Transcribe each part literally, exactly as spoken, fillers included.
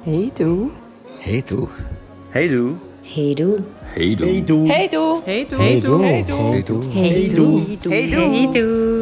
Hey du. Hey du. Hey du. Hey du. Hey du. Hey du. Hey du. Hey du. Hey du. Hey du. Hey du. Hey du. Hey du. Hey du.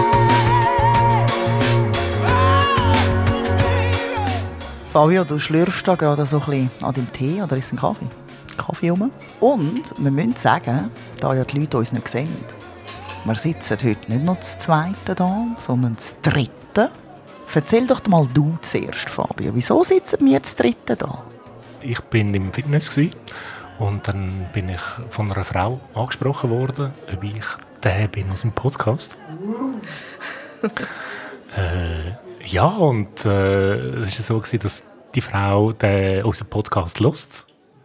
Fabio, du schlürfst da gerade so ein bisschen an deinem Tee oder ist ein Kaffee? Kaffee rum. Und wir müssen sagen, da ja die Leute uns nicht sehen, wir sitzen heute nicht noch das Zweite da, sondern das Dritte. Erzähl doch mal du zuerst, Fabio. Wieso sitzen wir das Dritte da? Ich bin im Fitness gewesen, und dann bin ich von einer Frau angesprochen worden, ob ich der bin aus dem Podcast. äh, ja, und äh, es war so gewesen, dass die Frau den, unseren Podcast hört.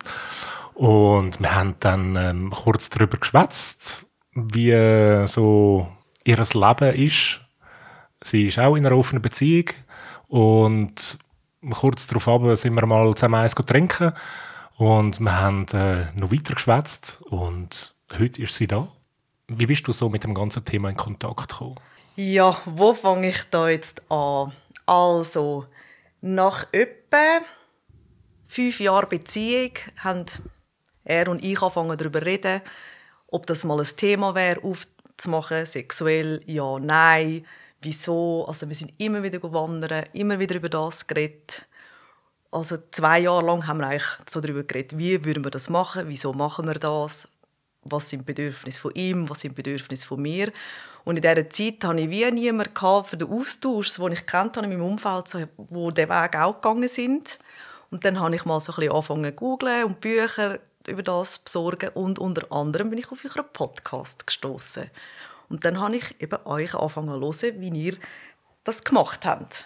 Und wir haben dann ähm, kurz darüber geschwätzt, wie äh, so ihr Leben ist. Sie ist auch in einer offenen Beziehung und kurz darauf sind wir mal zusammen eins trinken und wir haben äh, noch weiter geschwätzt und heute ist sie da. Wie bist du so mit dem ganzen Thema in Kontakt gekommen? Ja, wo fange ich da jetzt an? Also, nach etwa fünf Jahren Beziehung haben er und ich angefangen darüber zu reden, ob das mal ein Thema wäre, aufzumachen, sexuell, ja, nein. Wieso? Also wir sind immer wieder wandern, immer wieder über das geredet. Also zwei Jahre lang haben wir eigentlich so darüber geredet, wie würden wir das machen, wieso machen wir das, was sind die Bedürfnisse von ihm, was sind die Bedürfnisse von mir. Und in dieser Zeit hatte ich wie niemanden für den Austausch, den ich kennt habe in meinem Umfeld, so, wo den Weg auch gegangen sind. Und dann habe ich mal so ein bisschen angefangen zu googlen und Bücher über das besorgen und unter anderem bin ich auf euren Podcast gestoßen. Und dann habe ich eben euch angefangen zu hören, wie ihr das gemacht habt.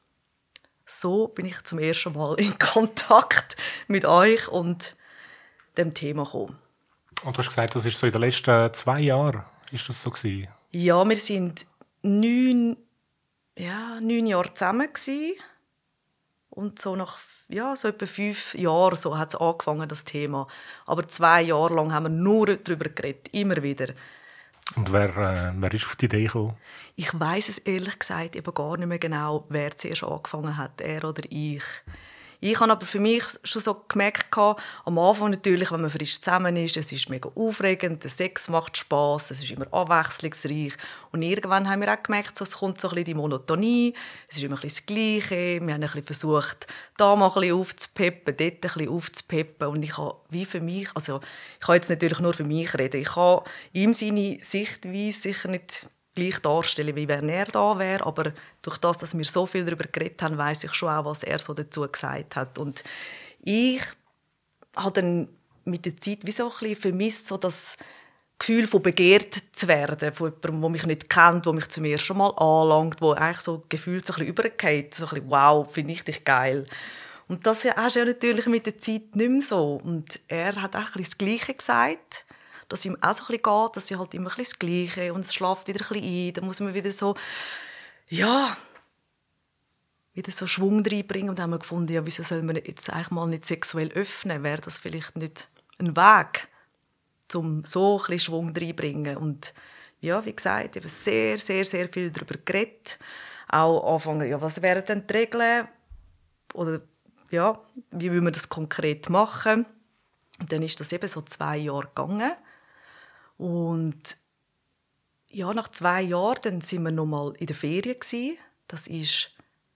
So bin ich zum ersten Mal in Kontakt mit euch und dem Thema gekommen. Und du hast gesagt, das ist so in den letzten zwei Jahren, ist das so gewesen? Ja, wir sind neun, ja, neun Jahre zusammen gewesen. Und so nach ja, so etwa fünf Jahren so hat es angefangen, das Thema. Aber zwei Jahre lang haben wir nur darüber geredet, immer wieder. Und wer, äh, wer ist auf die Idee gekommen? Ich weiss es ehrlich gesagt eben gar nicht mehr genau, wer zuerst angefangen hat, er oder ich. Ich habe aber für mich schon so gemerkt, am Anfang natürlich, wenn man frisch zusammen ist, es ist mega aufregend, der Sex macht Spass, es ist immer abwechslungsreich. Und irgendwann haben wir auch gemerkt, so, es kommt so ein bisschen die Monotonie, es ist immer ein bisschen das Gleiche. Wir haben ein bisschen versucht, da mal ein bisschen aufzupeppen, dort ein bisschen aufzupeppen. Und ich habe wie für mich, also ich kann jetzt natürlich nur für mich reden, ich kann ihm seine Sichtweise sicher nicht gleich darstellen, wie wenn er da wäre, aber durch das, dass wir so viel darüber geredet haben, weiss ich schon auch, was er so dazu gesagt hat. Und ich habe dann mit der Zeit wie so ein bisschen vermisst, so das Gefühl von begehrt zu werden, von jemandem, der mich nicht kennt, der mich zum ersten Mal anlangt, wo eigentlich so gefühlt so ein bisschen übergeht, so ein bisschen «Wow, finde ich dich geil». Und das ist ja natürlich mit der Zeit nicht mehr so. Und er hat auch ein bisschen das Gleiche gesagt, dass ihm auch so ein bisschen geht, dass sie halt immer ein bisschen das Gleiche und es schlaft wieder ein bisschen ein. Dann muss man wieder so, ja, wieder so Schwung reinbringen. Und dann haben wir gefunden, ja, wieso soll man jetzt eigentlich mal nicht sexuell öffnen? Wäre das vielleicht nicht ein Weg, um so ein bisschen Schwung reinbringen? Und ja, wie gesagt, ich habe sehr, sehr, sehr viel darüber geredet. Auch anfangen, ja, was wären denn die Regeln? Oder ja, wie will man das konkret machen? Und dann ist das eben so zwei Jahre gegangen. Und ja, nach zwei Jahren dann sind wir noch mal in der Ferien gewesen. Das ist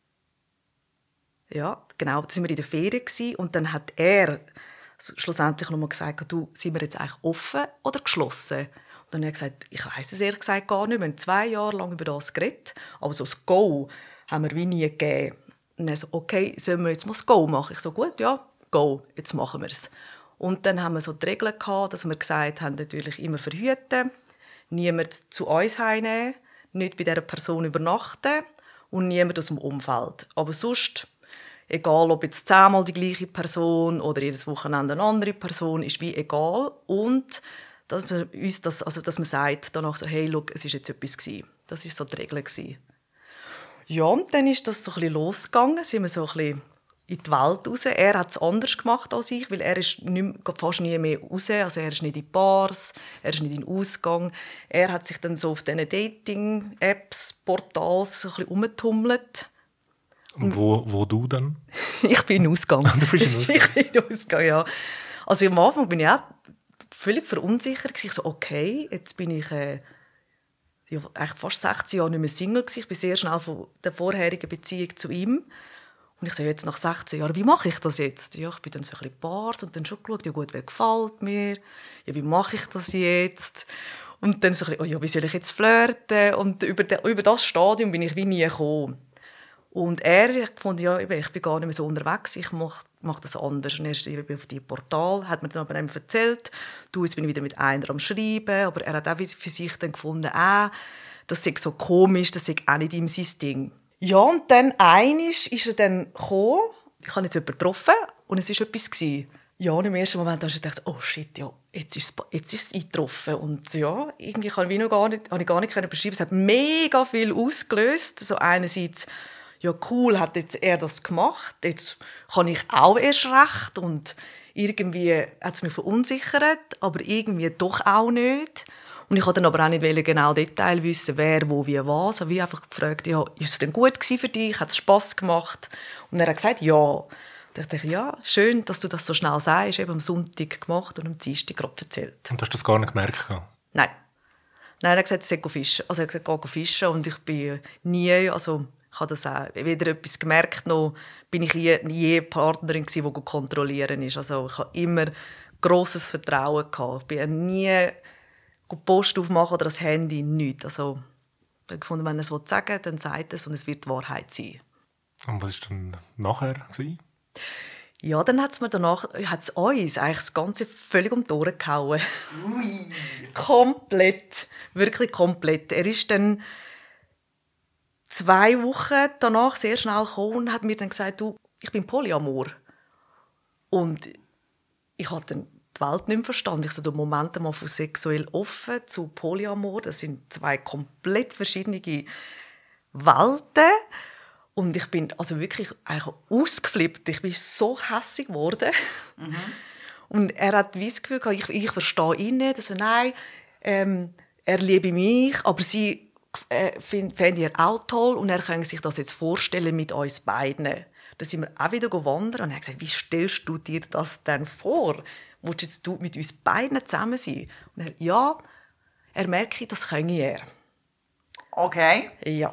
ja genau, da sind wir in der Ferien gewesen. Und dann hat er schlussendlich noch mal gesagt, du, sind wir jetzt eigentlich offen oder geschlossen? Und dann hat er gesagt, ich weiss es ehrlich gesagt gar nicht. Wir haben zwei Jahre lang über das geredet, aber so das Go haben wir wie nie gegeben. Und er so, okay, sollen wir jetzt mal das Go machen? Ich so, gut, ja, Go, jetzt machen wir es. Und dann haben wir so die Regeln gehabt, dass wir gesagt haben, natürlich immer verhüten, niemand zu uns heimnehmen, nicht bei dieser Person übernachten und niemand aus dem Umfeld. Aber sonst, egal ob jetzt zehnmal die gleiche Person oder jedes Wochenende eine andere Person, ist wie egal. Und dass man uns das, also dass man sagt danach so, hey, look, es war jetzt etwas gewesen. Das war so die Regel gewesen. Ja, und dann ist das so ein bisschen losgegangen, sind wir so ein bisschen in die Welt raus. Er hat es anders gemacht als ich, weil er ist nicht, fast nie mehr raus. Also er ist nicht in Bars, er ist nicht in den Ausgang. Er hat sich dann so auf diesen Dating-Apps, Portals so ein bisschen rumgetummelt. Und wo, wo du dann? Ich bin in Ausgang. Du bist in Ausgang? Ich bin in Ausgang, ja. Also am Anfang bin ich auch völlig verunsichert. Ich so, okay, jetzt bin ich äh, ja, eigentlich fast sechzehn Jahre nicht mehr Single gewesen. Ich bin sehr schnell von der vorherigen Beziehung zu ihm. Und ich so, jetzt nach sechzehn Jahren, wie mache ich das jetzt? Ja, ich bin dann so ein bisschen Bars und dann schon geschaut, ja gut, wer gefällt mir? Ja, wie mache ich das jetzt? Und dann so ein bisschen, oh ja, wie soll ich jetzt flirten? Und über, de, über das Stadium bin ich wie nie gekommen. Und er fand, ja, ich bin gar nicht mehr so unterwegs, ich mache, mache das anders. Und er ist auf die Portal, hat mir dann aber einem erzählt, du, jetzt bin ich wieder mit einer am Schreiben, aber er hat auch für sich dann gefunden, ah, das sei so komisch, das sei auch nicht ihm sein Ding. Ja, und dann einisch ist er dann gekommen, ich habe jetzt jemanden getroffen und es war etwas gewesen. Ja, und im ersten Moment habe ich gedacht, oh shit, ja, jetzt ist es, jetzt ist es eingetroffen. Und ja, irgendwie kann ich noch gar nicht, habe ich gar nicht beschreiben. Es hat mega viel ausgelöst. So einerseits, ja cool, hat jetzt er das gemacht, jetzt kann ich auch erst recht. Und irgendwie hat es mich verunsichert, aber irgendwie doch auch nicht. Und ich wollte dann aber auch nicht genau Detail wissen, wer, wo, wie, was. Ich habe einfach gefragt, ja, ist es denn gut für dich? Hat es Spass gemacht? Und er hat gesagt, ja. Ich dachte, ja, schön, dass du das so schnell sagst. Eben am Sonntag gemacht und am Dienstag gerade erzählt. Und hast du das gar nicht gemerkt? Nein. Nein, er hat gesagt, er sei fischen. Also er hat gesagt, geh fischen. Und ich bin nie, also ich habe das auch weder etwas gemerkt, noch bin ich je, je Partnerin gewesen, die kontrollieren ist. Also ich habe immer grosses Vertrauen gehabt. Ich bin nie die Post aufmachen oder das Handy, nichts. Also ich habe gefunden, wenn er es sagen will, dann sagt es und es wird die Wahrheit sein. Und was war dann nachher gewesen? Ja, dann hat es mir danach, hat's uns eigentlich das Ganze völlig um die Ohren gehauen. Ui. Komplett, wirklich komplett. Er ist dann zwei Wochen danach sehr schnell gekommen und hat mir dann gesagt, du, ich bin Polyamor. Und ich habe dann die Welt nicht mehr verstanden. Ich so, der Moment mal von sexuell offen zu Polyamor, das sind zwei komplett verschiedene Welten. Und ich bin also wirklich ausgeflippt. Ich bin so hässig geworden. Mhm. Und er hat das Gefühl gehabt, ich, ich verstehe ihn nicht. Also nein, ähm, er liebe mich, aber sie äh, fände er auch toll und er kann sich das jetzt vorstellen mit uns beiden. Da sind wir auch wieder wandern und er hat gesagt, wie stellst du dir das denn vor? Willst jetzt du mit uns beiden zusammen sein? Und er, ja, er merke, das könne er. Okay. Ja.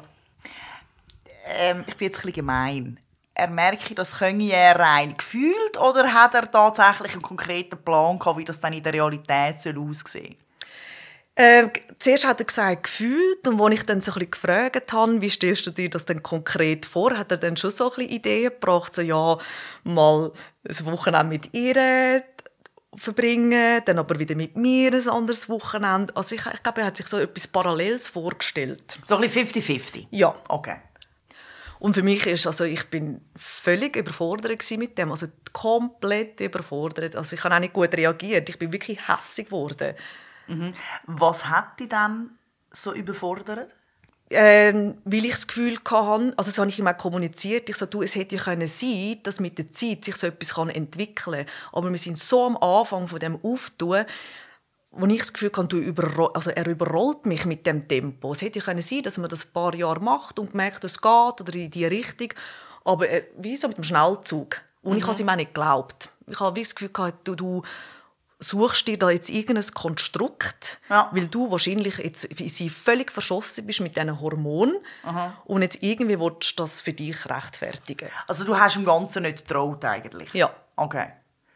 Ähm, ich bin jetzt ein bisschen gemein. Er merke, das könne er rein gefühlt oder hat er tatsächlich einen konkreten Plan gehabt, wie das dann in der Realität aussehen soll? Äh, zuerst hat er gesagt, gefühlt. Und als ich dann so ein bisschen gefragt habe, wie stellst du dir das denn konkret vor, hat er dann schon so ein bisschen Ideen gebracht, so ja, mal ein Wochenende mit ihr verbringen, dann aber wieder mit mir ein anderes Wochenende. Also ich, ich glaube, er hat sich so etwas Paralleles vorgestellt. So ein bisschen fifty fifty? Ja. Okay. Und für mich ist, also ich bin völlig überfordert mit dem, also komplett überfordert. Also ich habe auch nicht gut reagiert, ich bin wirklich hässig geworden. Mhm. Was hat dich dann so überfordert? Ähm, weil ich das Gefühl hatte, also das habe ich ihm auch kommuniziert, ich so, du, es hätte ja können sein, dass mit der Zeit sich so etwas entwickeln kann. Aber wir sind so am Anfang von dem Auftun, wo ich das Gefühl hatte, du überro- also er überrollt mich mit dem Tempo. Es hätte ja können sein, dass man das ein paar Jahre macht und merkt, es geht oder in diese Richtung. Aber er, wie so mit dem Schnellzug. Und mhm. ich habe es ihm auch nicht geglaubt. Ich habe das Gefühl gehabt, du, du suchst dir da jetzt irgendein Konstrukt, ja. weil du wahrscheinlich jetzt in sie völlig verschossen bist mit diesen Hormonen Aha. und jetzt irgendwie willst du das für dich rechtfertigen. Also du hast im Ganzen nicht getraut eigentlich? Ja. Okay.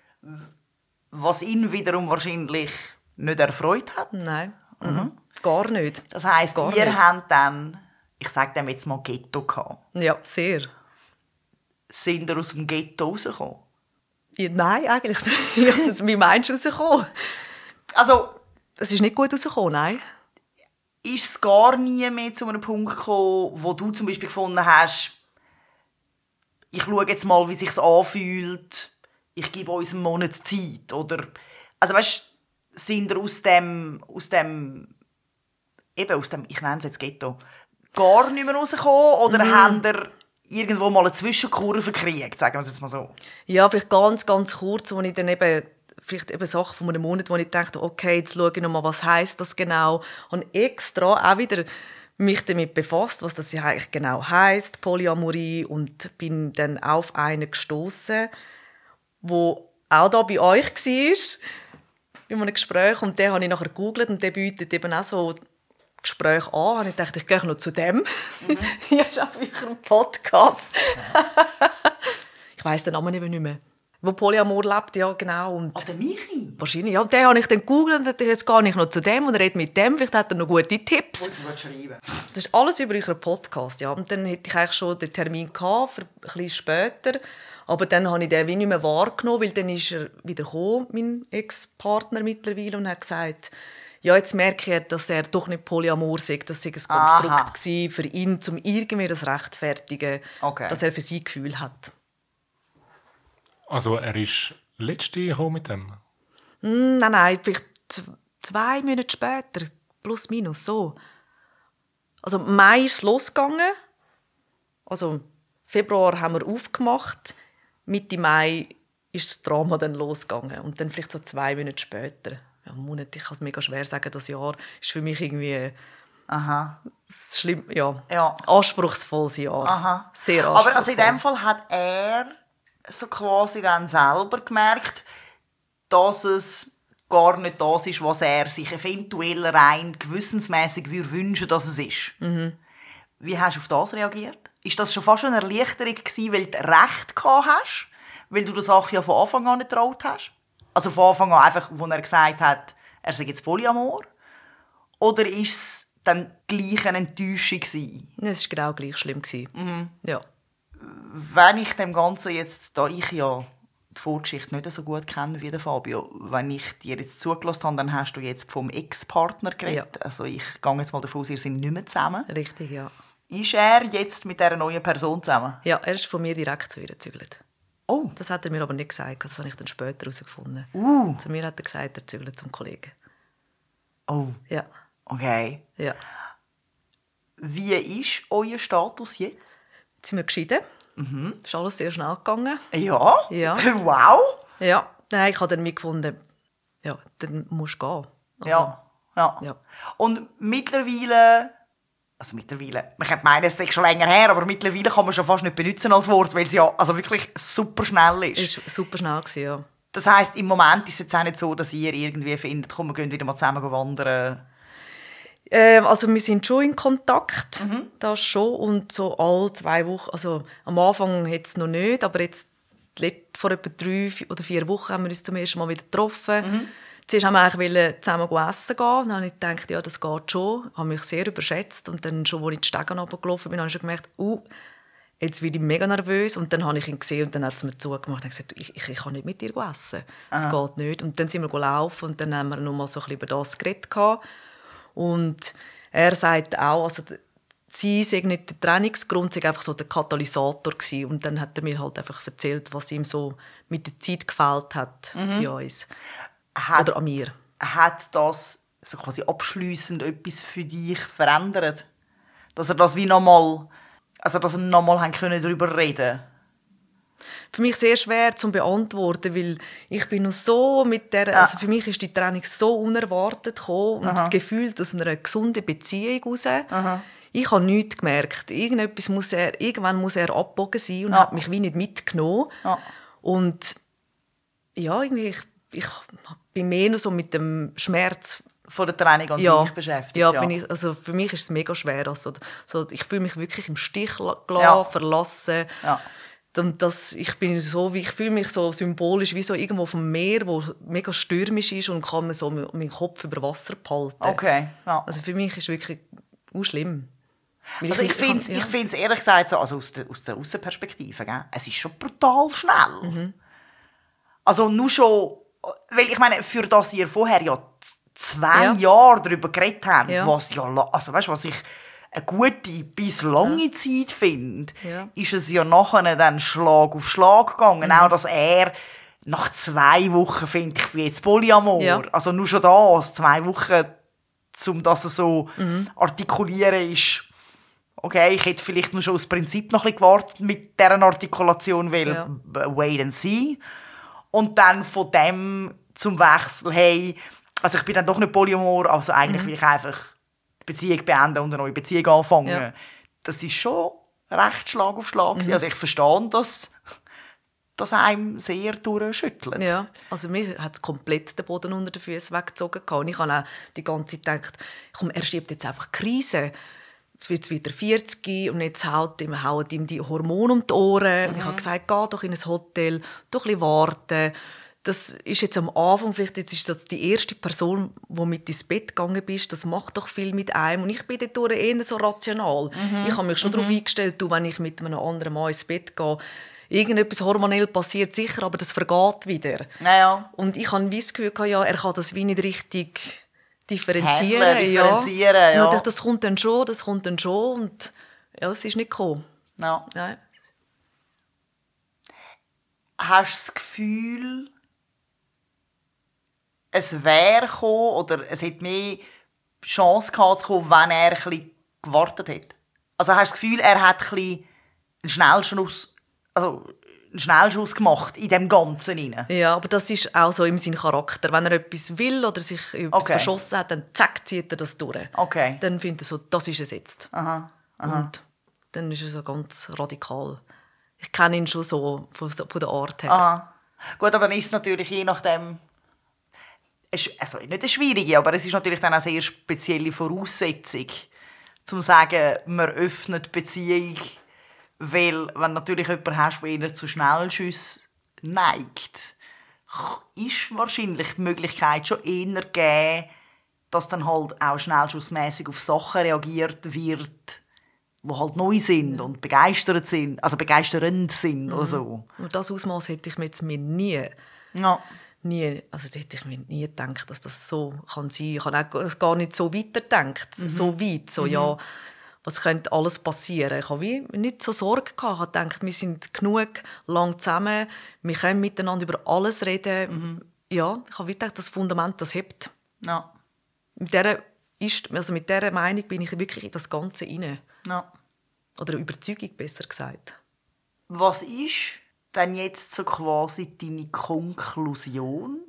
Was ihn wiederum wahrscheinlich nicht erfreut hat? Nein, mhm. gar nicht. Das heisst, gar ihr nicht. habt dann, ich sage dem jetzt mal Ghetto gehabt. Ja, sehr. Sind ihr aus dem Ghetto rausgekommen? Ja, nein, eigentlich nicht. Ja, wie meinst du rausgekommen? Also, es ist nicht gut rausgekommen, nein. Ist es gar nie mehr zu einem Punkt gekommen, wo du zum Beispiel gefunden hast, ich schaue jetzt mal, wie es sich anfühlt, ich gebe uns einen Monat Zeit? Oder, also weißt, sind ihr aus dem, aus dem, eben aus dem, ich nenne es jetzt Ghetto, gar nicht mehr rausgekommen? Oder mm. habt ihr irgendwo mal eine Zwischenkurve gekriegt, sagen wir es jetzt mal so? Ja, vielleicht ganz, ganz kurz, wo ich dann eben, vielleicht eben Sachen von einem Monat, wo ich dachte, okay, jetzt schaue ich noch mal, was heisst das genau. Und extra auch wieder mich damit befasst, was das eigentlich genau heisst, Polyamorie, und bin dann auf einen gestoßen, wo auch da bei euch war, bei einem Gespräch, und den habe ich nachher gegoogelt und der bietet eben auch so Gespräche an. Und ich dachte, ich gehe noch zu dem. Mhm. Ja, ist auch wieder ein Podcast. Ich weiss den Namen eben nicht mehr. Wo Polyamor lebt, ja genau. Und ah, der Michi? Wahrscheinlich, ja. Und den habe ich dann gegoogelt und dachte, jetzt gehe ich noch zu dem und rede mit dem. Vielleicht hat er noch gute Tipps. Muss man schreiben. Das ist alles über euren Podcast, ja. Und dann hätte ich eigentlich schon den Termin gehabt, für ein bisschen später. Aber dann habe ich den wie nicht mehr wahrgenommen, weil dann ist er wieder gekommen, mein Ex-Partner mittlerweile, und hat gesagt, ja, jetzt merke ich, dass er doch nicht Polyamor sei, das sei ein Konstrukt gewesen für ihn, um irgendwie das rechtfertigen, okay, dass er für sie Gefühl hat. Also er ist letzte gekommen mit dem? Mm, nein, nein, vielleicht zwei Monate später, plus minus, so. Also im Mai ist es losgegangen, also Februar haben wir aufgemacht, Mitte Mai ist das Drama dann losgegangen und dann vielleicht so zwei Monate später. Ja, Monat, ich kann es mega schwer sagen, das Jahr ist für mich irgendwie Aha. schlimm, ja, ja. anspruchsvolles Jahr. Aha. Sehr anspruchsvoll. Aber also in dem Fall hat er so quasi dann selber gemerkt, dass es gar nicht das ist, was er sich eventuell rein gewissensmässig wünschen, dass es ist. Mhm. Wie hast du auf das reagiert? Ist das schon fast eine Erleichterung gewesen, weil du Recht gehabt hast? Weil du der Sache ja von Anfang an nicht getraut hast? Also von Anfang an einfach, wo er gesagt hat, er sei jetzt Polyamor? Oder war es dann gleich eine Enttäuschung gewesen? Es war genau gleich schlimm. Mhm. Ja. Wenn ich dem Ganzen jetzt, da ich ja die Vorgeschichte nicht so gut kenne wie der Fabio, wenn ich dir jetzt zugelassen habe, dann hast du jetzt vom Ex-Partner geredet. Ja. Also ich gehe jetzt mal davon aus, ihr seid nicht mehr zusammen. Richtig, ja. Ist er jetzt mit dieser neuen Person zusammen? Ja, er ist von mir direkt zu ihr gezügelt. Oh. Das hat er mir aber nicht gesagt, das habe ich dann später herausgefunden. Uh. Zu mir hat er gesagt, er zügelt zum Kollegen. Oh. Ja. Okay. Ja. Wie ist euer Status jetzt? Jetzt sind wir geschieden. Mhm. Ist alles sehr schnell gegangen. Ja? Ja. Wow! Ja, nein, ich habe dann mitgefunden, ja, dann musst du gehen. Also, ja. Ja. ja. Und mittlerweile, also mittlerweile, man könnte meinen, es ist schon länger her, aber mittlerweile kann man schon fast nicht benutzen als Wort, weil es ja also wirklich super schnell ist. Es war super schnell, ja. Das heisst, im Moment ist es jetzt auch nicht so, dass ihr irgendwie findet, komm, wir gehen wieder mal zusammen wandern. Ähm, also wir sind schon in Kontakt, Mhm. das schon, und so alle zwei Wochen, also am Anfang jetzt noch nicht, aber jetzt vor etwa drei oder vier Wochen haben wir uns zum ersten Mal wieder getroffen. Mhm. Zuerst haben wir eigentlich zusammen essen gehen, dann habe ich gedacht, ja, das geht schon, ich habe mich sehr überschätzt, und dann schon, als ich die Stege runtergelaufen bin, habe ich schon gemerkt, uh, jetzt werde ich mega nervös, und dann habe ich ihn gesehen und dann hat es mir zugemacht und gesagt, ich, ich, ich kann nicht mit dir essen, das Aha. geht nicht. Und dann sind wir gelaufen und dann haben wir noch mal so ein bisschen über das geredet. Und er sagt auch, also sie sei nicht der Trennungsgrund, sei einfach so der Katalysator gewesen. Und dann hat er mir halt einfach erzählt, was ihm so mit der Zeit gefällt hat mhm. bei uns. Hat, oder an mir. Hat das so quasi abschliessend etwas für dich verändert? Dass er das wie nochmal, also dass er nochmal darüber reden konnte? Für mich sehr schwer zu beantworten, weil ich bin noch so mit der, ja. also für mich ist die Trennung so unerwartet gekommen und Aha. gefühlt aus einer gesunden Beziehung heraus. Aha. Ich habe nichts gemerkt. Irgendetwas muss er, irgendwann muss er abgebogen sein und ja. hat mich wie nicht mitgenommen. Ja. Und ja, irgendwie, ich, ich bin mehr noch so mit dem Schmerz von der Trennung an ja. sich beschäftigt. Ja, ja. Bin ich, also für mich ist es mega schwer. Also, so, ich fühle mich wirklich im Stich gelassen, ja. verlassen. Ja. Und das, ich bin so, ich fühle mich so symbolisch wie so irgendwo auf dem Meer, wo mega stürmisch ist und kann man so meinen Kopf über Wasser behalten. Okay, ja. Also für mich ist es wirklich auch schlimm. Also ich, ich finde es ja. ich ehrlich gesagt, so, also aus der, aus der Aussenperspektive, gell? Es ist schon brutal schnell. Mhm. Also nur schon, weil ich meine, für das ihr vorher ja zwei ja. Jahre darüber geredet habt, ja. was ja, also weißt, was ich eine gute bis lange ja. Zeit finde, ja. ist es ja nachher dann Schlag auf Schlag gegangen. Mhm. Auch, dass er nach zwei Wochen findet, ich bin jetzt Polyamor. Ja. Also nur schon das, zwei Wochen, um das so mhm. artikulieren, ist okay, ich hätte vielleicht nur schon aus Prinzip noch ein bisschen gewartet mit dieser Artikulation, weil ja. wait and see. Und dann von dem zum Wechsel, hey, also ich bin dann doch nicht Polyamor, also eigentlich mhm. will ich einfach Beziehung beenden und eine neue Beziehung anfangen. Ja. Das ist schon recht Schlag auf Schlag. Mhm. Also ich verstehe, dass das einem sehr durchschüttelt. Ja, also mir hat es komplett den Boden unter den Füßen weggezogen. Und ich habe auch die ganze Zeit gedacht, komm, er schiebt jetzt einfach Krise. Jetzt wird es wieder vierzig und jetzt haut ihm, hauen ihm die Hormone um die Ohren. Mhm. Ich habe gesagt, geh doch in ein Hotel, doch ein bisschen warten. Das ist jetzt am Anfang, vielleicht jetzt ist das die erste Person, die mit ins Bett gegangen bist. Das macht doch viel mit einem. Und ich bin dort eher so rational. Mhm. Ich habe mich schon mhm. darauf eingestellt, du, wenn ich mit einem anderen Mann ins Bett gehe, irgendetwas hormonell passiert sicher, aber das vergeht wieder. Naja. Und ich habe das Gefühl, ja, er kann das wie nicht richtig differenzieren. Händler, differenzieren ja. Ja. Und ich dachte, das kommt dann schon, das kommt dann schon. Und ja, es ist nicht gekommen. Ja. Nein. Hast du das Gefühl, es wäre gekommen oder es hätte mehr Chance gehabt zu kommen, wenn er ein bisschen gewartet hätte? Also hast du das Gefühl, er hat ein bisschen einen Schnellschuss, also einen Schnellschuss gemacht in dem Ganzen rein? Ja, aber das ist auch so in seinem Charakter. Wenn er etwas will oder sich etwas okay. verschossen hat, dann zack, zieht er das durch. Okay. Dann findet er so, das ist es jetzt. Aha. Aha. Und dann ist er so ganz radikal. Ich kenne ihn schon so von, von der Art her. Aha. Gut, aber dann ist es natürlich je nachdem, also nicht eine schwierige, aber es ist natürlich dann eine sehr spezielle Voraussetzung, zum zu sagen, man öffnet die Beziehung, weil wenn du natürlich jemanden hast, der eher zu Schnellschüssen neigt, ist wahrscheinlich die Möglichkeit schon eher gegeben, dass dann halt auch schnellschussmässig auf Sachen reagiert wird, die halt neu sind und begeistert sind, also begeisternd sind mhm. oder so. Und das Ausmaß hätte ich mir jetzt mir nie, ja. nie, also das hätte ich mir nie gedacht, dass das so kann sein. Ich habe auch gar nicht so weitergedacht, mhm. so weit, so mhm. ja, was könnte alles passieren. Ich habe wie nicht so Sorge gehabt. Ich habe gedacht, wir sind genug lang zusammen, wir können miteinander über alles reden. Mhm. Ja, ich habe gedacht, das Fundament, das hebt. Ja. Mit dieser, ist, also mit dieser Meinung bin ich wirklich in das Ganze rein. Ja. Oder Überzeugung, besser gesagt. Was ist denn jetzt so quasi deine Konklusion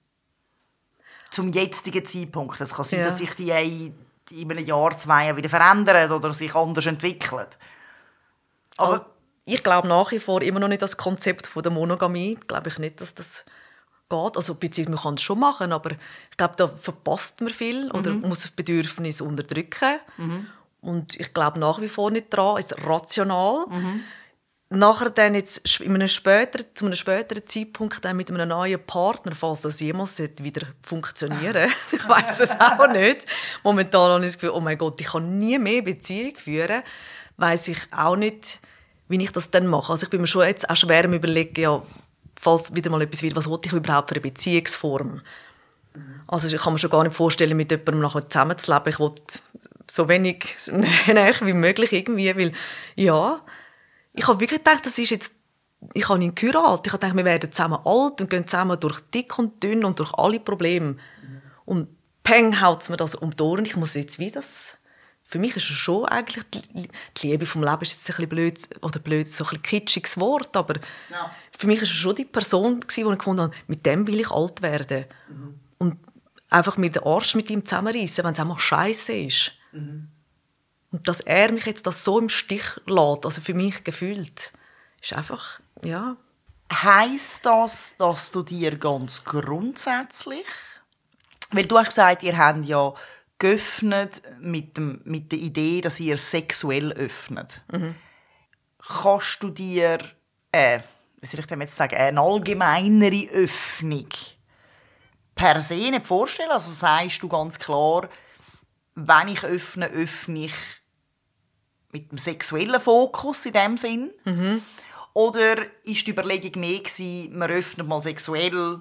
zum jetzigen Zeitpunkt? Es kann sein, ja. dass sich die in, in einem Jahr, zwei wieder verändert oder sich anders entwickelt. Aber also, ich glaube nach wie vor immer noch nicht das Konzept von der Monogamie. Glaube ich nicht, dass das geht. Also beziehungsweise man kann es schon machen, aber ich glaube, da verpasst man viel oder mhm. muss das Bedürfnis unterdrücken. Mhm. Und ich glaube nach wie vor nicht daran, es ist rational. Mhm. Nachher dann jetzt in einem späteren, zu einem späteren Zeitpunkt dann mit einem neuen Partner, falls das jemals wieder funktionieren sollte. Ich weiss es auch nicht. Momentan habe ich das Gefühl, oh mein Gott, ich kann nie mehr Beziehung führen. Weiss ich auch nicht, wie ich das dann mache. Also ich bin mir schon jetzt auch schwer am Überlegen, ja, falls wieder mal etwas wird, was wollte ich überhaupt für eine Beziehungsform? Also ich kann mir schon gar nicht vorstellen, mit jemandem nachher zusammenzuleben. Ich will so wenig näher wie möglich irgendwie, weil ja, ich habe wirklich gedacht, das ist jetzt, ich habe ihn geheiratet. Ich habe gedacht, wir werden zusammen alt und gehen zusammen durch dick und dünn und durch alle Probleme. Mhm. Und peng haut es mir das um die Ohren. Ich muss jetzt wie das... Für mich ist es schon eigentlich, die Liebe vom Leben ist jetzt ein bisschen blöd, oder blöd, so ein bisschen kitschiges Wort, aber ja. Für mich war es schon die Person, die ich gefunden habe, mit dem will ich alt werden. Mhm. Und einfach mir den Arsch mit ihm zusammenreißen, wenn es einfach scheiße ist. Mhm. Und dass er mich jetzt das so im Stich lässt, also für mich gefühlt, ist einfach, ja. Heisst das, dass du dir ganz grundsätzlich, weil du hast gesagt, ihr habt ja geöffnet mit, dem, mit der Idee, dass ihr sexuell öffnet. Mhm. Kannst du dir, äh, wie soll ich dem jetzt sagen, eine allgemeinere Öffnung per se nicht vorstellen? Also sagst du ganz klar, wenn ich öffne, öffne ich mit dem sexuellen Fokus in dem Sinn? Mhm. Oder war die Überlegung mehr gewesen, wir öffnen mal sexuell,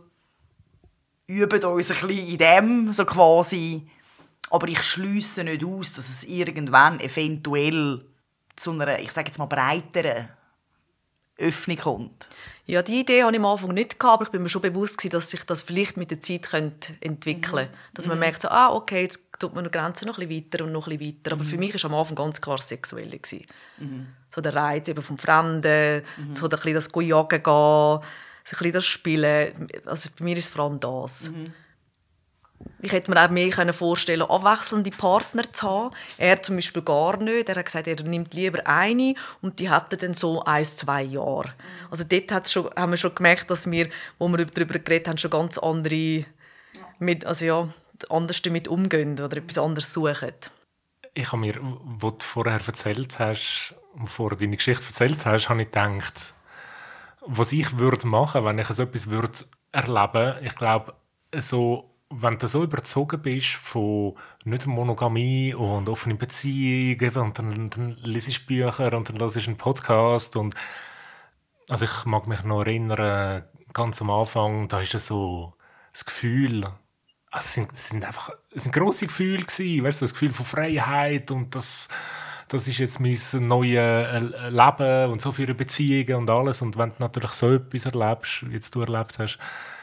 üben uns ein bisschen in dem, so quasi, aber ich schliesse nicht aus, dass es irgendwann eventuell zu einer, ich sage jetzt mal, breiteren Öffnung kommt? Ja, die Idee hatte ich am Anfang nicht, aber ich bin mir schon bewusst, dass sich das vielleicht mit der Zeit entwickeln könnte. Mhm. Dass man mhm. merkt, so, ah, okay, jetzt tut man die Grenzen noch ein bisschen weiter und noch ein bisschen weiter. Aber mhm. für mich war am Anfang ganz klar sexuell. Mhm. So der Reiz eben vom Fremden, mhm. so das Jagen gehen, so ein bisschen das Spielen. Also bei mir ist es vor allem das. Mhm. ich hätte mir auch mehr vorstellen können, abwechselnde Partner zu haben. Er zum Beispiel gar nicht. Er hat gesagt, er nimmt lieber eine und die hat er dann so ein, zwei Jahre. Also dort hat's schon, haben wir schon gemerkt, dass wir, wo wir darüber geredet haben, schon ganz andere, mit, also ja, anders damit umgehen oder etwas anderes suchen. Ich habe mir, was du vorher erzählt hast, bevor du deine Geschichte erzählt hast, habe ich gedacht, was ich würde machen, wenn ich so etwas würde erleben, ich glaube, so, wenn du so überzogen bist von nicht Monogamie und offenen Beziehungen und dann, dann liest du Bücher und dann hörst du einen Podcast und also ich mag mich noch erinnern, ganz am Anfang, da ist es so das Gefühl, also es sind, es sind einfach es sind grosse Gefühle gewesen, weißt du, das Gefühl von Freiheit und das, das ist jetzt mein neues Leben und so viele Beziehungen und alles und wenn du natürlich so etwas erlebst, wie jetzt du erlebt hast,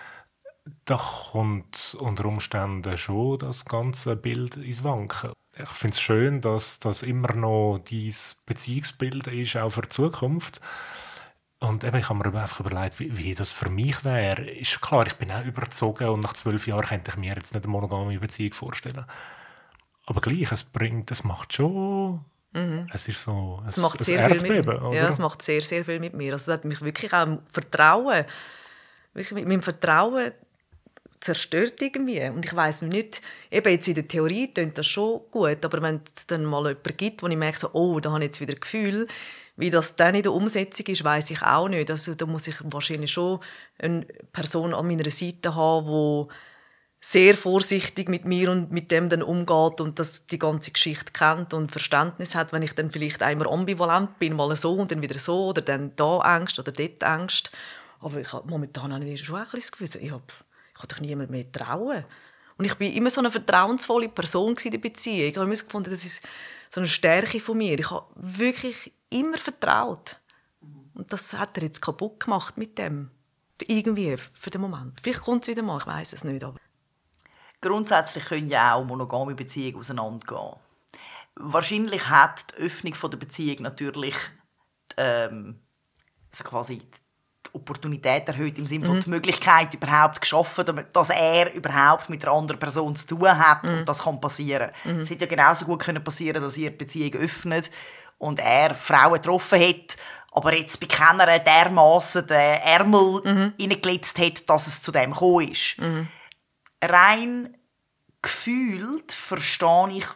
da kommt unter Umständen schon das ganze Bild ins Wanken. Ich finde es schön, dass das immer noch dein Beziehungsbild ist, auch für die Zukunft. Und eben, ich habe mir einfach überlegt, wie, wie das für mich wäre. Ist klar, ich bin auch überzogen und nach zwölf Jahren könnte ich mir jetzt nicht eine monogame Beziehung vorstellen. Aber gleich, es bringt, es macht schon... Mhm. Es ist so ein, es macht ein sehr Erdbeben. Viel mit, oder? ja, es macht sehr, sehr viel mit mir. Also es hat mich wirklich auch Vertrauen, wirklich mit meinem Vertrauen zerstört irgendwie. Und ich weiss nicht, eben jetzt in der Theorie klingt das schon gut, aber wenn es dann mal jemanden gibt, wo ich merke, so, oh, da habe ich jetzt wieder Gefühl, wie das dann in der Umsetzung ist, weiss ich auch nicht. Also da muss ich wahrscheinlich schon eine Person an meiner Seite haben, die sehr vorsichtig mit mir und mit dem dann umgeht und das die ganze Geschichte kennt und Verständnis hat, wenn ich dann vielleicht einmal ambivalent bin, mal so und dann wieder so oder dann da Angst oder dort Angst. Aber ich habe momentan habe ich schon ein bisschen das Gefühl, ich habe Ich konnte niemand mehr trauen. Und ich war immer so eine vertrauensvolle Person in der Beziehung. Ich habe immer gefunden, das ist so eine Stärke von mir. Ich habe wirklich immer vertraut. Und das hat er jetzt kaputt gemacht mit dem. Irgendwie, für den Moment. Vielleicht kommt es wieder mal, ich weiss es nicht. Aber grundsätzlich können ja auch monogame Beziehungen auseinandergehen. Wahrscheinlich hat die Öffnung der Beziehung natürlich ähm, also quasi die Opportunität erhöht, im Sinne von mhm. die Möglichkeit überhaupt geschaffen, dass er überhaupt mit einer anderen Person zu tun hat mhm. und das kann passieren. Mhm. Es hätte ja genauso gut können passieren, dass ihr die Beziehung öffnet und er Frauen getroffen hat, aber jetzt bei keiner dermassen den Ärmel mhm. reingelitzt hat, dass es zu dem gekommen ist. Mhm. Rein gefühlt verstehe ich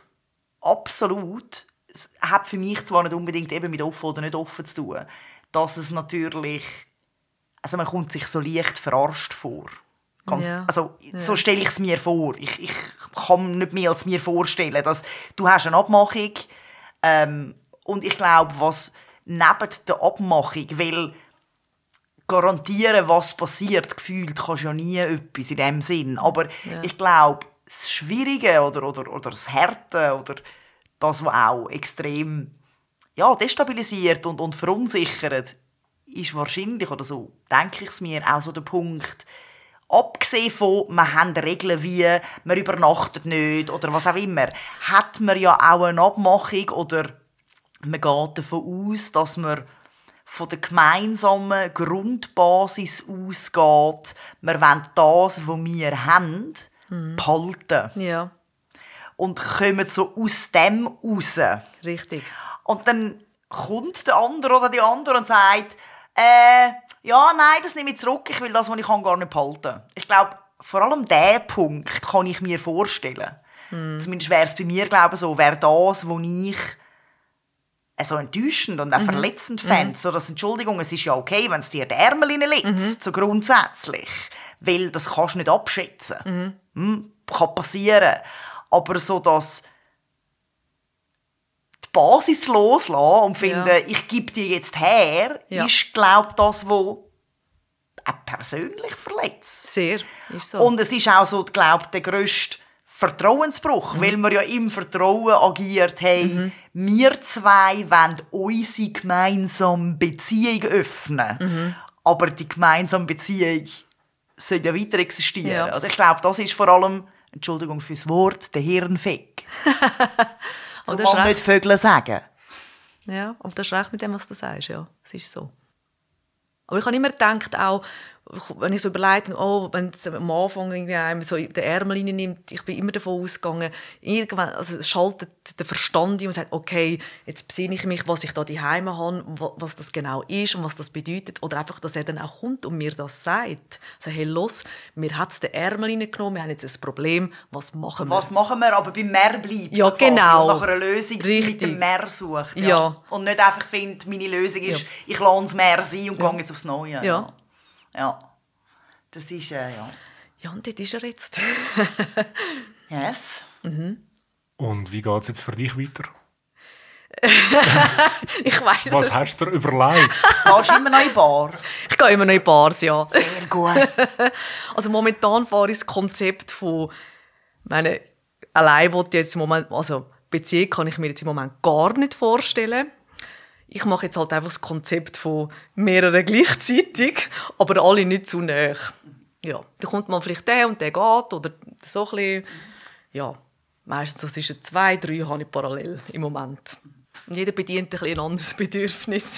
absolut, es hat für mich zwar nicht unbedingt eben mit offen oder nicht offen zu tun, dass es natürlich, also man kommt sich so leicht verarscht vor. Ganz, ja. Also ja. so stelle ich es mir vor. Ich, ich kann nicht mehr als mir vorstellen, dass du hast eine Abmachung ähm, und ich glaube, was neben der Abmachung, weil garantieren, was passiert, gefühlt kannst du ja nie etwas in dem Sinn. Aber ja. ich glaube, das Schwierige oder, oder, oder das Härte oder das, was auch extrem ja, destabilisiert und, und verunsichert, ist wahrscheinlich, oder so denke ich es mir, auch so der Punkt, abgesehen von, wir haben Regeln wie, man übernachtet nicht oder was auch immer, hat man ja auch eine Abmachung oder man geht davon aus, dass man von der gemeinsamen Grundbasis ausgeht, wir wollen das, was wir haben, mhm. behalten. Ja. Und kommen so aus dem raus. Richtig. Und dann kommt der andere oder die andere und sagt, äh, ja, nein, das nehme ich zurück, ich will das, was ich kann, gar nicht behalten. Ich glaube, vor allem diesen Punkt kann ich mir vorstellen. Mm. Zumindest wäre es bei mir, glaube ich, so, wäre das, was ich so enttäuschend und auch mm-hmm. verletzend fände. Mm-hmm. So, dass, Entschuldigung, es ist ja okay, wenn es dir die Ärmel reinlitzt, mm-hmm. so grundsätzlich. Weil das kannst du nicht abschätzen. Mm-hmm. Hm, kann passieren. Aber so, dass Basis loslassen und finden, ja. ich gebe dir jetzt her, ja. ist, glaube ich, das, was auch persönlich verletzt. Sehr, ist so. Und es ist auch so, glaube ich, der grösste Vertrauensbruch, mhm. weil wir ja im Vertrauen agiert haben, mhm. wir zwei wollen unsere gemeinsame Beziehung öffnen. Mhm. Aber die gemeinsame Beziehung soll ja weiter existieren. Ja. Also ich glaube, das ist vor allem, Entschuldigung fürs Wort, der Hirnfick. So kann man nicht Vögel sagen. Ja, aber das ist recht mit dem, was du sagst. Ja, es ist so. Aber ich habe immer gedacht, auch wenn ich so überlege, oh, wenn es am Anfang irgendwie einem so den Ärmel reinnimmt, ich bin immer davon ausgegangen, irgendwann also schaltet der Verstand ein und sagt, okay, jetzt besinne ich mich, was ich da daheim habe, was das genau ist und was das bedeutet. Oder einfach, dass er dann auch kommt und mir das sagt. So, hey, los, mir hat es den Ärmel reingenommen, wir haben jetzt ein Problem, was machen wir? Was machen wir, aber beim Mehr bleibt. Ja, so quasi, genau. Und nach einer Lösung Richtig. mit dem Mehr sucht. Ja. Ja. Und nicht einfach findet, meine Lösung ist, Ja. ich lasse das Meer sein und Ja. gehe jetzt aufs Neue. Ja. Ja. Ja. Das ist, äh, ja. Ja, und dort ist er jetzt. Yes. Und wie geht es jetzt für dich weiter? Ich weiss Was es. hast du dir überlegt? Gehst du immer noch in Bars? Ich gehe immer noch in Bars, ja. Sehr gut. Also momentan fahre ich das Konzept von, meine, allein will ich jetzt im Moment, also Beziehung kann ich mir jetzt im Moment gar nicht vorstellen. Ich mache jetzt halt einfach das Konzept von mehreren gleichzeitig, aber alle nicht zu nahe. Ja, da kommt man vielleicht der und der geht oder so ein bisschen. Ja, meistens ist es zwei, drei habe ich parallel im Moment. Und jeder bedient ein bisschen ein anderes Bedürfnis.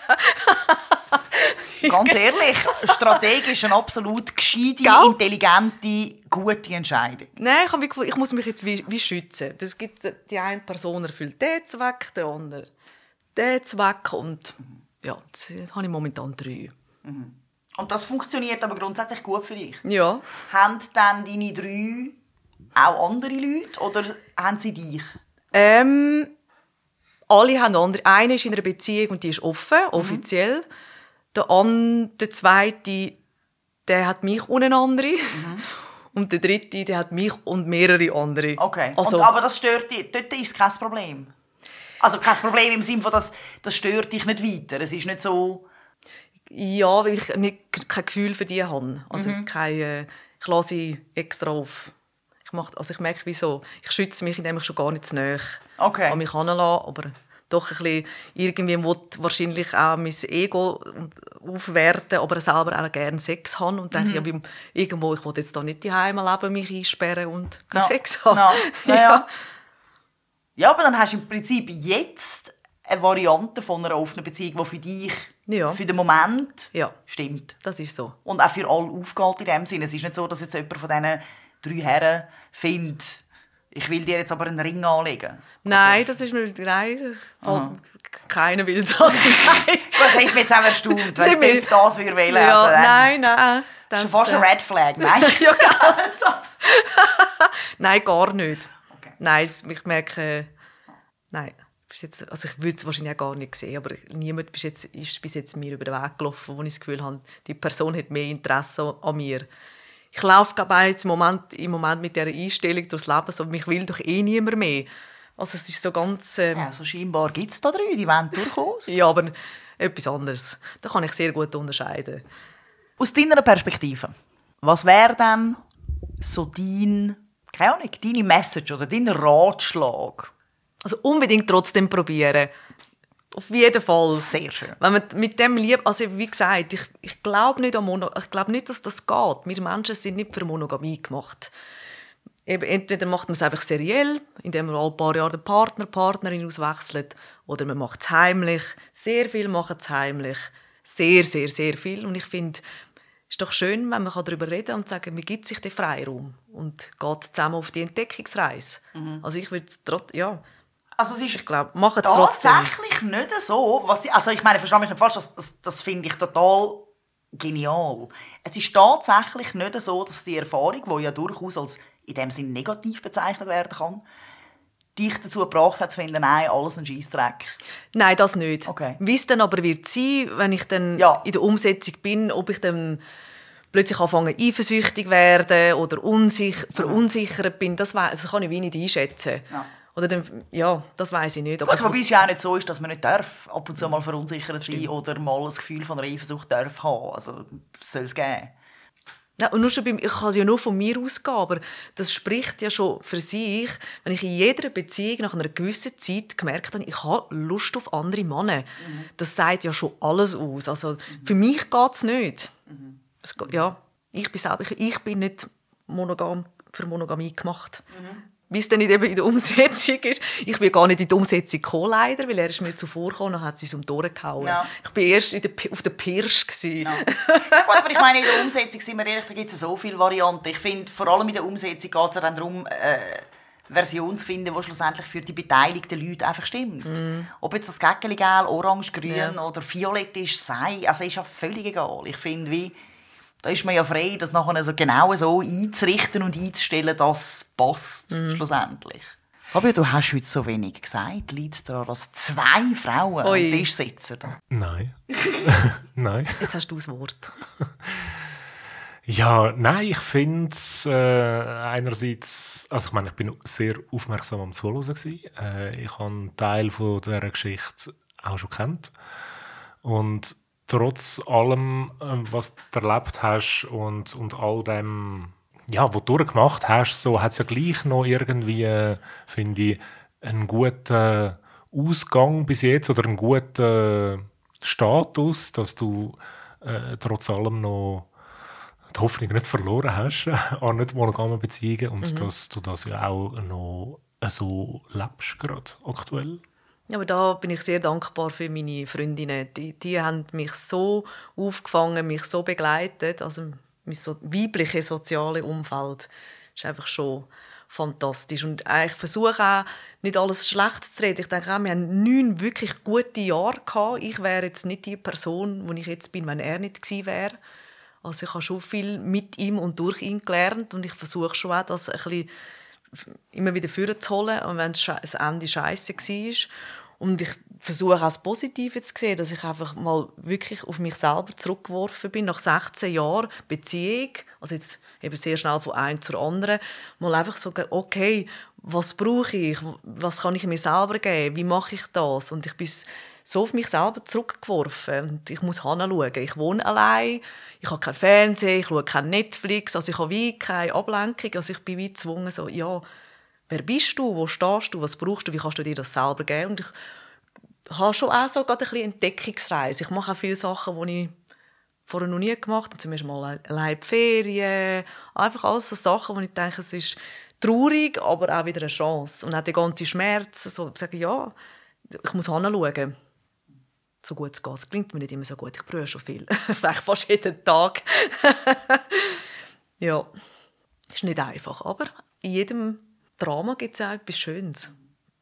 Ganz ehrlich, strategisch eine absolut gescheite, Gell? intelligente, gute Entscheidung. Nein, ich, habe wie gefunden, ich muss mich jetzt wie, wie schützen. Das gibt, die eine Person erfüllt diesen Zweck, der andere diesen Zweck. Und ja, jetzt habe ich momentan drei. Und das funktioniert aber grundsätzlich gut für dich. Ja. Haben dann deine drei auch andere Leute oder haben sie dich? Ähm, alle haben andere. Eine ist in einer Beziehung und die ist offen, offiziell. Der, an, der zweite, der hat mich und eine andere. Und der dritte, der hat mich und mehrere andere. Okay, Also, und, aber das stört dich, dort ist es kein Problem? Also kein Problem im Sinne von, dass das stört dich nicht weiter? Es ist nicht so... ja, weil ich nicht, kein Gefühl für die habe. Also kein, äh, ich lasse sie extra auf. Ich, mach, also ich merke, wieso. Ich schütze mich, indem ich schon gar nicht zu nahe Okay. an mich heranlasse, aber doch ein bisschen, irgendwie will wahrscheinlich auch mein Ego aufwerten, aber selber auch gerne Sex haben und denke, ja, wie, irgendwo, ich will jetzt da nicht daheim leben, mich einsperren und keinen No. Sex haben. No. Ja, ja. Ja, aber dann hast du im Prinzip jetzt eine Variante von einer offenen Beziehung, die für dich, Ja. für den Moment Ja, stimmt. das ist so. Und auch für alle aufgeht in dem Sinne. Es ist nicht so, dass jetzt jemand von diesen drei Herren findet, ich will dir jetzt aber einen Ring anlegen. Nein, das ist mir... Nein, das- keiner will das. Nein. Das hat mich jetzt auch erstaunt, wenn Sind wir- Pip das würde wählen. Ja, also, dann nein, nein. Das Das, ist fast ein äh, Red Flag, nein? ja, genau. Nein, gar nicht. Okay. Nein, es- ich merke, äh, nein, bis jetzt, also ich würde es wahrscheinlich auch gar nicht sehen, aber niemand bis jetzt, ist bis jetzt mir über den Weg gelaufen, wo ich das Gefühl habe, die Person hat mehr Interesse an mir. Ich laufe glaube ich jetzt im Moment, im Moment mit dieser Einstellung durchs Leben, so, mich will doch eh niemand mehr. Also es ist so ganz... Ähm, Ja, also scheinbar gibt es da drei, die wollen durchaus. ja, aber etwas anderes. Da kann ich sehr gut unterscheiden. Aus deiner Perspektive, was wäre denn so dein, keine Ahnung, deine Message oder dein Ratschlag? Also unbedingt trotzdem probieren. Auf jeden Fall. Sehr schön. Wenn man mit dem liebt, also wie gesagt, ich, ich glaube nicht an Mono, ich glaube nicht, dass das geht. Wir Menschen sind nicht für Monogamie gemacht. Eben, entweder macht man es einfach seriell, indem man alle paar Jahre den Partner, Partnerin auswechselt, oder man macht es heimlich. Sehr viel machen es heimlich. Sehr, sehr, sehr viel. Und ich finde, es ist doch schön, wenn man darüber reden kann und sagen, man gibt sich den Freiraum und geht zusammen auf die Entdeckungsreise. Mhm. Also ich würde es trotzdem, ja, Also es ist ich glaube, machen es trotzdem. tatsächlich nicht so, was ich, also ich meine, verstehe mich nicht falsch, das, das, das finde ich total genial. Es ist tatsächlich nicht so, dass die Erfahrung, die ja durchaus als in dem Sinn negativ bezeichnet werden kann, dich dazu gebracht hat, zu finden, nein, alles ein Scheissdreck. Nein, das nicht. Okay. Wie es dann aber wird sein, wenn ich dann Ja. in der Umsetzung bin, ob ich dann plötzlich anfange, eifersüchtig werden oder unsich- verunsichert bin, das, weiss, das kann ich wie nicht einschätzen. Ja. Oder dann, ja, das weiß ich nicht. Aber Gut, wobei es ja auch nicht so ist, dass man nicht darf, ab und zu mal verunsichert sein oder mal ein Gefühl von einer Eifersucht darf haben. Also soll es geben. Ja, und nur schon beim, ich kann es ja nur von mir ausgehen, aber das spricht ja schon für sich, wenn ich in jeder Beziehung nach einer gewissen Zeit gemerkt habe, ich habe Lust auf andere Männer. Mhm. Das sagt ja schon alles aus. Also, mhm. Für mich geht es nicht. Mhm. Es geht, ja, ich bin selber, ich, ich bin nicht monogam, für Monogamie gemacht. Mhm. wie es dann eben in der Umsetzung ist. Ich bin gar nicht in die Umsetzung gekommen, leider, weil er ist mir zuvorgekommen und hat es uns um die Ohren gehauen. Ja. Ich war erst in der, auf der Pirsch. Ja. Aber ich meine, in der Umsetzung, sind wir ehrlich, da gibt es so viele Varianten. Ich finde, vor allem in der Umsetzung geht es ja dann darum, äh, Version zu finden, die schlussendlich für die beteiligten Leute einfach stimmt. Mm. Ob jetzt das Gäckeli gelb, orange, grün ja. oder violett ist, sei, also ist ja völlig egal. Ich finde, wie, da ist man ja frei, das nachher so genau so einzurichten und einzustellen, dass es passt, mm. schlussendlich. Fabio, du hast heute so wenig gesagt. Liegt es daran, dass zwei Frauen Oi. am Tisch sitzen? Nein. Nein. Jetzt hast du das Wort. Ja, nein, ich finde es äh, einerseits, also ich meine, ich bin sehr aufmerksam am Zuhören gewesen. Äh, ich habe einen Teil von dieser Geschichte auch schon kennt. Und trotz allem, äh, was du erlebt hast und, und all dem, ja, was du durchgemacht hast, so hat es ja gleich noch irgendwie, äh, finde ich, einen guten Ausgang bis jetzt oder einen guten Status, dass du äh, trotz allem noch die Hoffnung nicht verloren hast an nicht monogame Beziehungen und mhm. dass du das ja auch noch so lebst gerade aktuell. Ja, aber da bin ich sehr dankbar für meine Freundinnen. Die, die haben mich so aufgefangen, mich so begleitet. Also mein so weibliches soziales Umfeld ist einfach schon fantastisch. Und ich versuche auch, nicht alles schlecht zu reden. Ich denke auch, wir haben neun wirklich gute Jahre gehabt. Ich wäre jetzt nicht die Person, die ich jetzt bin, wenn er nicht gewesen wäre. Also ich habe schon viel mit ihm und durch ihn gelernt und ich versuche schon auch, das ein bisschen immer wieder vorzuholen, und wenn das Ende scheiße war. Und ich versuche auch das Positive zu sehen, dass ich einfach mal wirklich auf mich selber zurückgeworfen bin, nach sechzehn Jahren Beziehung, also jetzt eben sehr schnell von einem zur anderen, mal einfach so, okay, was brauche ich, was kann ich mir selber geben, wie mache ich das? Und ich bin so auf mich selber zurückgeworfen und ich muss hinschauen. Ich wohne allein, ich habe kein Fernsehen, ich schaue kein Netflix, also ich habe wie keine Ablenkung, also ich bin wie gezwungen, so, ja, wer bist du, wo stehst du, was brauchst du, wie kannst du dir das selber geben? Und ich habe schon auch so gerade ein bisschen Entdeckungsreise. Ich mache auch viele Sachen, die ich vorher noch nie gemacht habe, zum Beispiel mal allein die Ferien, einfach alles so Sachen, wo ich denke, es ist traurig, aber auch wieder eine Chance. Und auch die ganze Schmerz, so sagen, ja, ich muss hinschauen. So gut es geht. Es klingt mir nicht immer so gut. Ich brühe schon viel. Vielleicht fast jeden Tag. Ja, ist nicht einfach. Aber in jedem Drama gibt es auch etwas Schönes.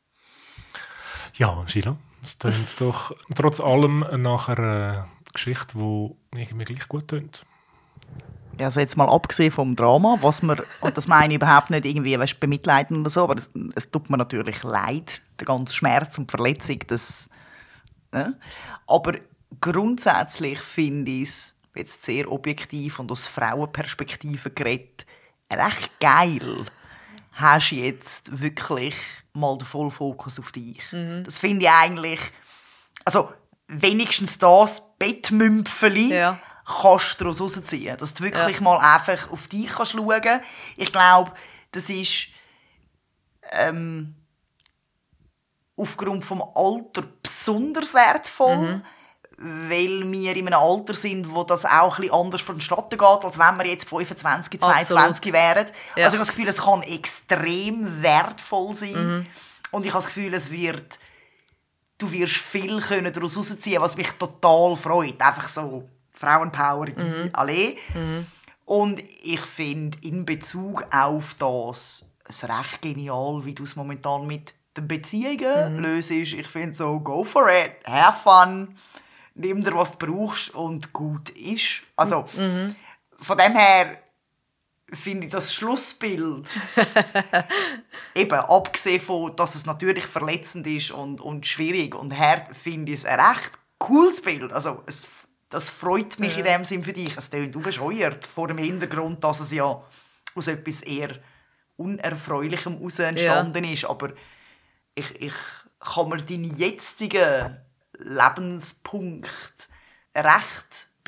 Ja, Sheila, es tönt doch trotz allem nach einer Geschichte, die irgendwie gleich gut tönt. Ja, also jetzt mal abgesehen vom Drama, was man, und das meine ich überhaupt nicht irgendwie, weißt, bemitleiden oder so, aber es, es tut mir natürlich leid, der ganze Schmerz und Verletzung, das, ne? Aber grundsätzlich finde ich es jetzt sehr objektiv und aus Frauenperspektive geredet, recht geil, hast du jetzt wirklich mal den Vollfokus auf dich. Mhm. Das finde ich eigentlich, also wenigstens das Bettmümpfeli, ja, kannst du daraus rausziehen, dass du wirklich ja. mal einfach auf dich kannst schauen kannst. Ich glaube, das ist ähm, aufgrund des Alters besonders wertvoll, mhm. weil wir in einem Alter sind, wo das auch ein bisschen anders vonstatten geht, als wenn wir jetzt fünfundzwanzig, zweiundzwanzig wären. Ja. Also ich habe das Gefühl, es kann extrem wertvoll sein. Mhm. Und ich habe das Gefühl, es wird, du wirst viel daraus rausziehen, was mich total freut. Einfach so Frauenpower, die mhm. alle. Mhm. Und ich finde in Bezug auf das es recht genial, wie du es momentan mit den Beziehungen mhm. löst. Ich finde so, go for it, have fun, nimm dir, was du brauchst und gut ist. Also mhm. von dem her finde ich das Schlussbild, eben abgesehen von, dass es natürlich verletzend ist und, und schwierig und hart, finde ich es ein recht cooles Bild. Also es, das freut mich ja. in dem Sinn für dich. Es klingt bescheuert vor dem Hintergrund, dass es ja aus etwas eher Unerfreulichem heraus entstanden ja. ist. Aber ich, ich kann mir deinen jetzigen Lebenspunkt recht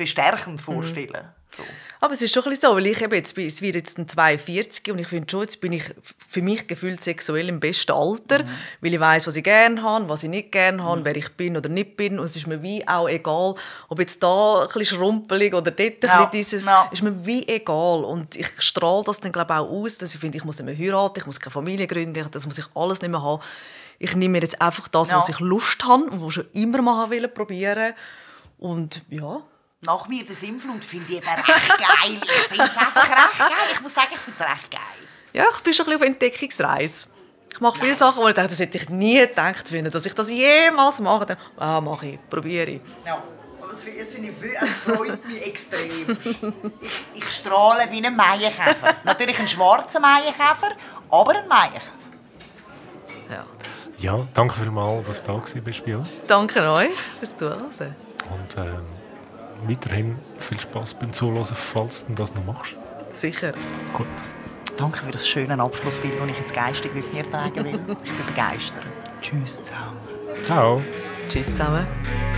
bestärkend vorstellen. So. Aber es ist schon ein bisschen so, weil ich eben jetzt, bin- es wird jetzt ein zweiundvierzig und ich finde schon, jetzt bin ich für mich gefühlt sexuell im besten Alter, mhm. weil ich weiss, was ich gerne habe, was ich nicht gerne habe, mhm. wer ich bin oder nicht bin. Und es ist mir wie auch egal, ob jetzt da ein bisschen schrumpelig oder dort ein Ja. bisschen dieses, Ja. ist mir wie egal. Und ich strahle das dann glaube ich auch aus, dass ich finde, ich muss nicht mehr heiraten, ich muss keine Familie gründen, das muss ich alles nicht mehr haben. Ich nehme mir jetzt einfach das, Ja. was ich Lust habe und was ich schon immer mal wollte probieren. Und ja... Nach mir der Sinnflut finde ich eben recht geil. Ich finde es einfach recht geil. Ich muss sagen, ich finde es recht geil. Ja, ich bin schon ein bisschen auf Entdeckungsreise. Ich mache viele Sachen, wo ich dachte, das hätte ich nie gedacht finden, dass ich das jemals mache. Dann, ah, mache ich, probiere ich. Ja, aber das finde das finde ich, wirklich- es freut mich extrem. Ich, ich strahle wie ein Maienkäfer. Natürlich ein schwarzer Maienkäfer, aber ein Maienkäfer. Ja. Ja, danke vielmals, dass du da gewesen bist bei uns. Danke euch fürs Zuhören. Und ähm, weiterhin viel Spass beim Zuhören, falls du das noch machst. Sicher. Gut. Danke für das schöne Abschlussbild, das ich jetzt geistig mit mir tragen will. Ich bin begeistert. Tschüss zusammen. Ciao. Tschüss zusammen.